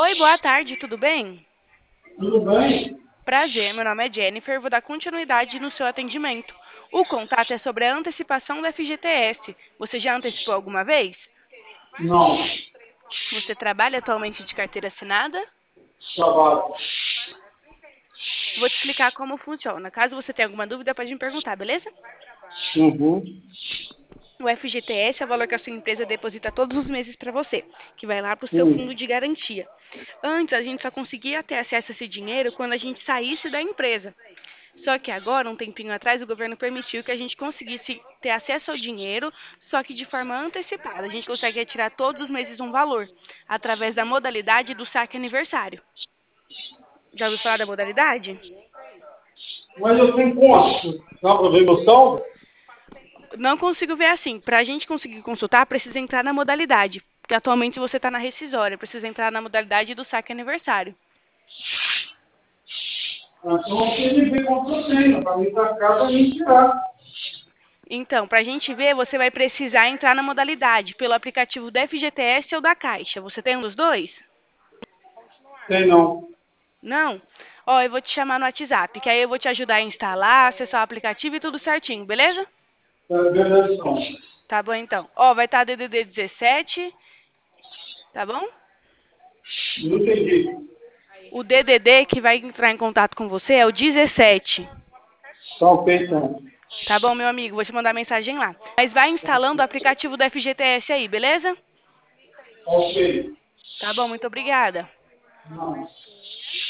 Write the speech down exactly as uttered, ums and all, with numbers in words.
Oi, boa tarde, tudo bem? Tudo bem? Prazer, meu nome é Jennifer, vou dar continuidade no seu atendimento. O contato é sobre a antecipação do F G T S. Você já antecipou alguma vez? Não. Você trabalha atualmente de carteira assinada? Trabalho. Vou te explicar como funciona. Caso você tenha alguma dúvida, pode me perguntar, beleza? Uhum. O F G T S é o valor que a sua empresa deposita todos os meses para você, que vai lá para o seu fundo Sim. de garantia. Antes, a gente só conseguia ter acesso a esse dinheiro quando a gente saísse da empresa. Só que agora, um tempinho atrás, o governo permitiu que a gente conseguisse ter acesso ao dinheiro, só que de forma antecipada. A gente consegue retirar todos os meses um valor, através da modalidade do saque aniversário. Já ouviu falar da modalidade? Mas eu tenho conta. Dá para ver meu saldo? Não consigo ver assim. Para a gente conseguir consultar, precisa entrar na modalidade. Porque atualmente você está na rescisória, precisa entrar na modalidade do saque aniversário. Ah, então você me vê quanto eu tenho. Para mim para cá, para mim tirar. Então, para a gente ver, você vai precisar entrar na modalidade pelo aplicativo do F G T S ou da Caixa. Você tem um dos dois? Tem não. Não? Ó, eu vou te chamar no WhatsApp, que aí eu vou te ajudar a instalar, acessar o aplicativo e tudo certinho, beleza? É, beleza, então. Tá bom, então. Ó, vai estar D D D dezessete, tá bom? Não entendi. O D D D que vai entrar em contato com você é o dezessete. Tá ok, então. Tá bom, meu amigo? Vou te mandar mensagem lá. Mas vai instalando o aplicativo do F G T S aí, beleza? Ok. Tá bom, muito obrigada. Não.